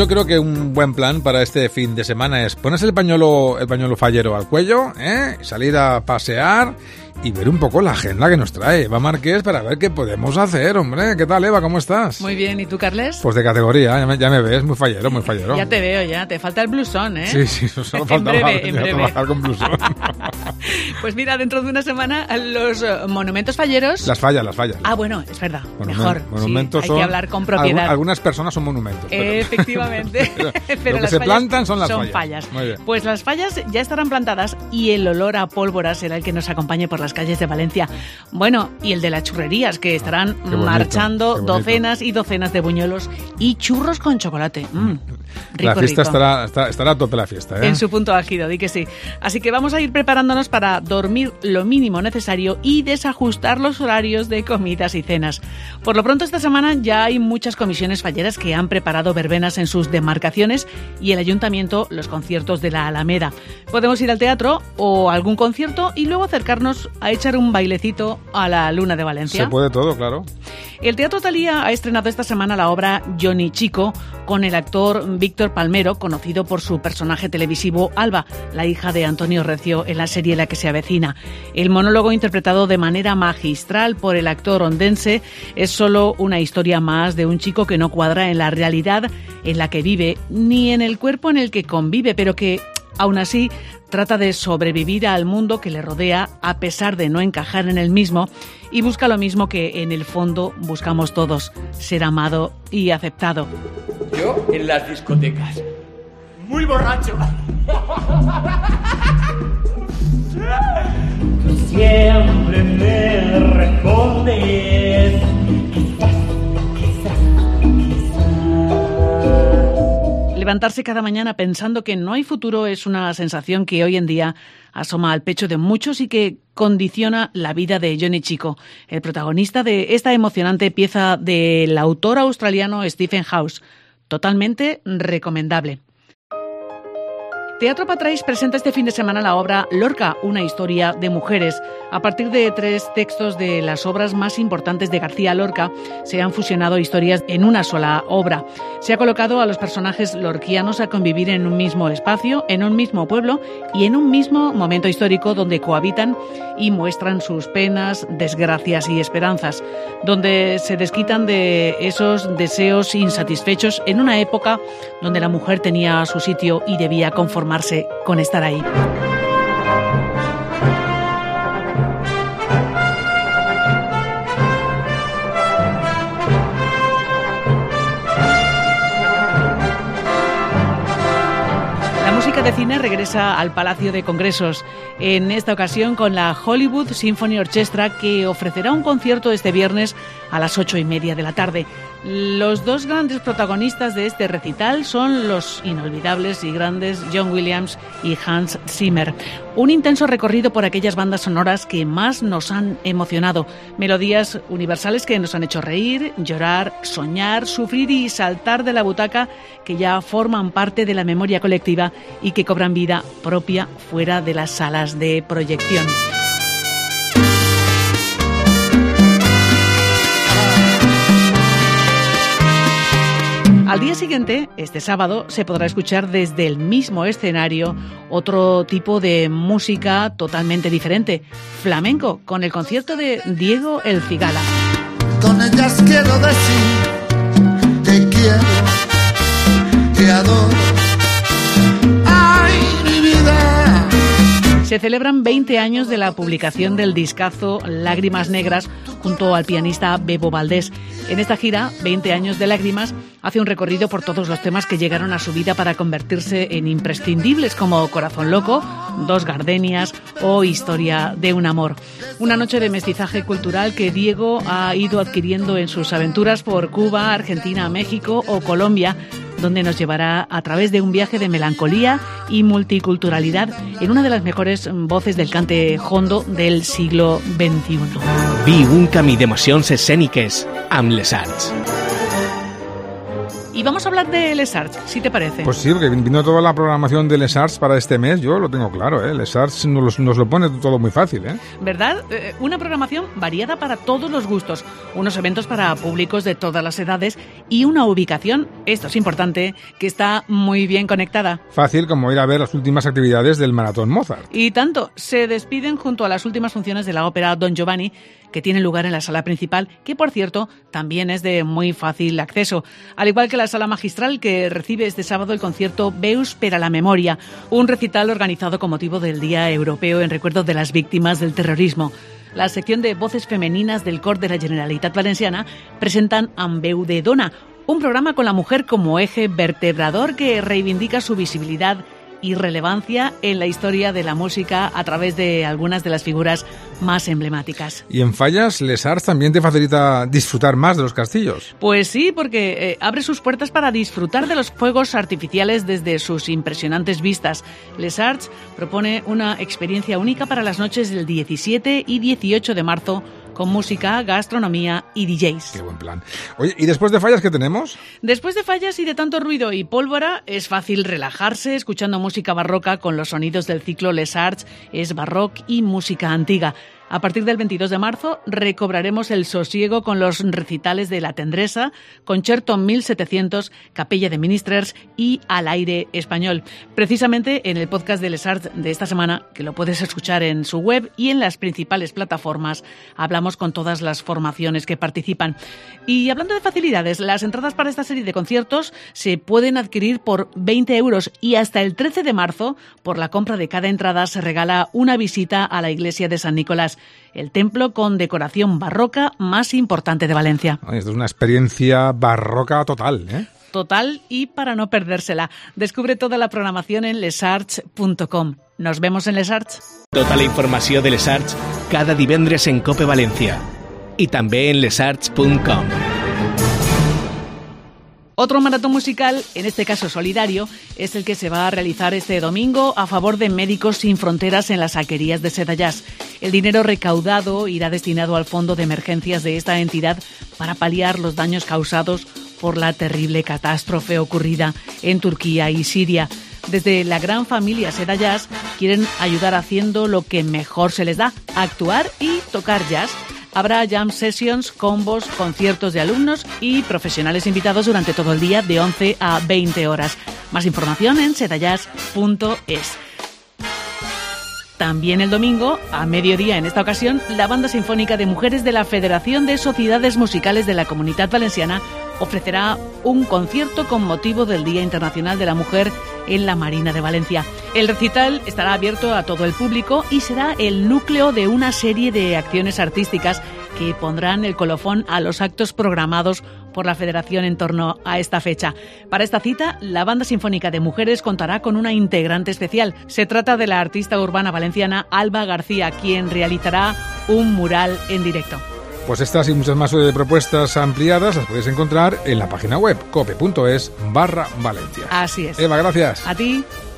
yo creo que un buen plan para este fin de semana es ponerse el pañuelo fallero al cuello, salir a pasear y ver un poco la agenda que nos trae Eva Marqués para ver qué podemos hacer, hombre. ¿Qué tal, Eva? ¿Cómo estás? Muy bien, ¿y tú, Carles? Pues de categoría, ya me ves, muy fallero. Ya te veo, ya. Te falta el blusón, ¿eh? Sí, eso solo faltaba en breve. trabajar con blusón. Pues mira, dentro de una semana los monumentos falleros... Las fallas. Ah, bueno, es verdad, mejor. Monumentos hay que hablar con propiedad. Algunas personas son monumentos. Efectivamente. Pero lo que se plantan son las fallas. Muy bien. Pues las fallas ya estarán plantadas y el olor a pólvora será el que nos acompañe por las calles de Valencia. Bueno, y el de las churrerías, que estarán marchando docenas y docenas de buñuelos y churros con chocolate. Rico, la fiesta rico. estará a tope la fiesta, ¿eh? En su punto álgido, di que sí. Así que vamos a ir preparándonos para dormir lo mínimo necesario y desajustar los horarios de comidas y cenas. Por lo pronto, esta semana ya hay muchas comisiones falleras que han preparado verbenas en sus demarcaciones y el ayuntamiento los conciertos de la Alameda. Podemos ir al teatro o a algún concierto y luego acercarnos a echar un bailecito a la Luna de Valencia. Se puede todo, claro. El Teatro Thalía ha estrenado esta semana la obra Johnny Chico con el actor Víctor Palmero, conocido por su personaje televisivo Alba, la hija de Antonio Recio en la serie La que se avecina. El monólogo, interpretado de manera magistral por el actor ondense, es solo una historia más de un chico que no cuadra en la realidad en la que vive, ni en el cuerpo en el que convive, pero que, aún así, trata de sobrevivir al mundo que le rodea a pesar de no encajar en el mismo y busca lo mismo que en el fondo buscamos todos, ser amado y aceptado. Yo en las discotecas, muy borracho. Tú siempre me respondes. Levantarse cada mañana pensando que no hay futuro es una sensación que hoy en día asoma al pecho de muchos y que condiciona la vida de Johnny Chico, el protagonista de esta emocionante pieza del autor australiano Stephen House. Totalmente recomendable. Teatro Patrais presenta este fin de semana la obra Lorca, una historia de mujeres. A partir de 3 textos de las obras más importantes de García Lorca, se han fusionado historias en una sola obra. Se ha colocado a los personajes lorquianos a convivir en un mismo espacio, en un mismo pueblo y en un mismo momento histórico donde cohabitan y muestran sus penas, desgracias y esperanzas, donde se desquitan de esos deseos insatisfechos en una época donde la mujer tenía su sitio y debía conformarse con estar ahí. La música de cine regresa al Palacio de Congresos, en esta ocasión con la Hollywood Symphony Orchestra, que ofrecerá un concierto este viernes a las 8:30 de la tarde. Los 2 grandes protagonistas de este recital son los inolvidables y grandes John Williams y Hans Zimmer. Un intenso recorrido por aquellas bandas sonoras que más nos han emocionado. Melodías universales que nos han hecho reír, llorar, soñar, sufrir y saltar de la butaca, que ya forman parte de la memoria colectiva y que cobran vida propia fuera de las salas de proyección. Al día siguiente, este sábado, se podrá escuchar desde el mismo escenario otro tipo de música totalmente diferente, flamenco, con el concierto de Diego El Cigala. Con ellas quiero decir, te quiero, te adoro. ¡Ay, mi vida! Se celebran 20 años de la publicación del discazo Lágrimas Negras junto al pianista Bebo Valdés. En esta gira, 20 años de lágrimas, hace un recorrido por todos los temas que llegaron a su vida para convertirse en imprescindibles, como Corazón Loco, Dos Gardenias o Historia de un Amor. Una noche de mestizaje cultural que Diego ha ido adquiriendo en sus aventuras por Cuba, Argentina, México o Colombia, donde nos llevará a través de un viaje de melancolía y multiculturalidad en una de las mejores voces del cante hondo del siglo XXI. Vi un camí d'emocions escèniques amb les arts. Y vamos a hablar de Les Arts, si te parece. Pues sí, porque viendo toda la programación de Les Arts para este mes, yo lo tengo claro, ¿eh? Les Arts nos lo pone todo muy fácil, ¿eh? ¿Verdad? Una programación variada para todos los gustos, unos eventos para públicos de todas las edades y una ubicación, esto es importante, que está muy bien conectada. Fácil como ir a ver las últimas actividades del Maratón Mozart. Y tanto, se despiden junto a las últimas funciones de la ópera Don Giovanni, que tiene lugar en la sala principal, que por cierto también es de muy fácil acceso, al igual que la sala magistral que recibe este sábado el concierto Veus per a la Memoria, un recital organizado con motivo del Día Europeo en recuerdo de las víctimas del terrorismo. La sección de voces femeninas del Cor de la Generalitat Valenciana presentan Amb veu de dona, un programa con la mujer como eje vertebrador que reivindica su visibilidad y relevancia en la historia de la música a través de algunas de las figuras más emblemáticas. ¿Y en Fallas, Les Arts también te facilita disfrutar más de los castillos? Pues sí, porque abre sus puertas para disfrutar de los fuegos artificiales desde sus impresionantes vistas. Les Arts propone una experiencia única para las noches del 17 y 18 de marzo, con música, gastronomía y DJs. Qué buen plan. Oye, ¿y después de Fallas qué tenemos? Después de Fallas y de tanto ruido y pólvora, es fácil relajarse escuchando música barroca con los sonidos del ciclo Les Arts, es barroc y música antigua. A partir del 22 de marzo recobraremos el sosiego con los recitales de La Tendresa, Concerto 1700, Capella de Ministers y Al Aire Español. Precisamente en el podcast de Les Arts de esta semana, que lo puedes escuchar en su web y en las principales plataformas, hablamos con todas las formaciones que participan. Y hablando de facilidades, las entradas para esta serie de conciertos se pueden adquirir por 20 euros y hasta el 13 de marzo, por la compra de cada entrada, se regala una visita a la iglesia de San Nicolás, el templo con decoración barroca más importante de Valencia. Esto es una experiencia barroca total, ¿eh? Total, y para no perdérsela. Descubre toda la programación en lesarts.com. Nos vemos en Les Arts. Tota la informació de Les Arts cada divendres en COPE València i també en lesarts.com. Otro maratón musical, en este caso solidario, es el que se va a realizar este domingo a favor de Médicos Sin Fronteras en las alquerías de Sedallàs. El dinero recaudado irá destinado al fondo de emergencias de esta entidad para paliar los daños causados por la terrible catástrofe ocurrida en Turquía y Siria. Desde la gran familia Sedallàs quieren ayudar haciendo lo que mejor se les da, actuar y tocar jazz. Habrá jam sessions, combos, conciertos de alumnos y profesionales invitados durante todo el día de 11 a 20 horas. Más información en sedallàs.es. También el domingo, a mediodía en esta ocasión, la Banda Sinfónica de Mujeres de la Federación de Sociedades Musicales de la Comunitat Valenciana ofrecerá un concierto con motivo del Día Internacional de la Mujer en la Marina de Valencia. El recital estará abierto a todo el público y será el núcleo de una serie de acciones artísticas que pondrán el colofón a los actos programados por la Federación en torno a esta fecha. Para esta cita, la Banda Sinfónica de Mujeres contará con una integrante especial. Se trata de la artista urbana valenciana Alba García, quien realizará un mural en directo. Pues estas y muchas más propuestas ampliadas las podéis encontrar en la página web cope.es/Valencia. Así es. Eva, gracias. A ti.